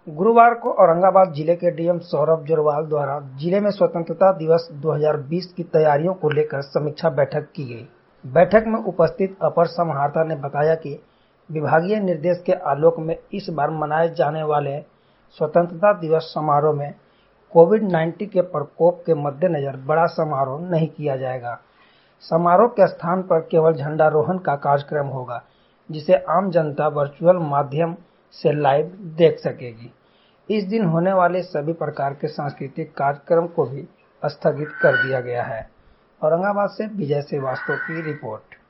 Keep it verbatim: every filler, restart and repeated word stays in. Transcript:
गुरुवार को औरंगाबाद जिले के डीएम सौरभ जोरवाल द्वारा जिले में स्वतंत्रता दिवस दो हज़ार बीस की तैयारियों को लेकर समीक्षा बैठक की गई। बैठक में उपस्थित अपर समाहर्ता ने बताया कि विभागीय निर्देश के आलोक में इस बार मनाए जाने वाले स्वतंत्रता दिवस समारोह में कोविड उन्नीस के प्रकोप के मद्देनजर बड़ा समारोह नहीं किया जाएगा। समारोह के स्थान पर केवल झंडारोहण का कार्यक्रम होगा, जिसे आम जनता वर्चुअल माध्यम से लाइव देख सकेगी। इस दिन होने वाले सभी प्रकार के सांस्कृतिक कार्यक्रम को भी स्थगित कर दिया गया है। औरंगाबाद से विजय श्रीवास्तव की रिपोर्ट।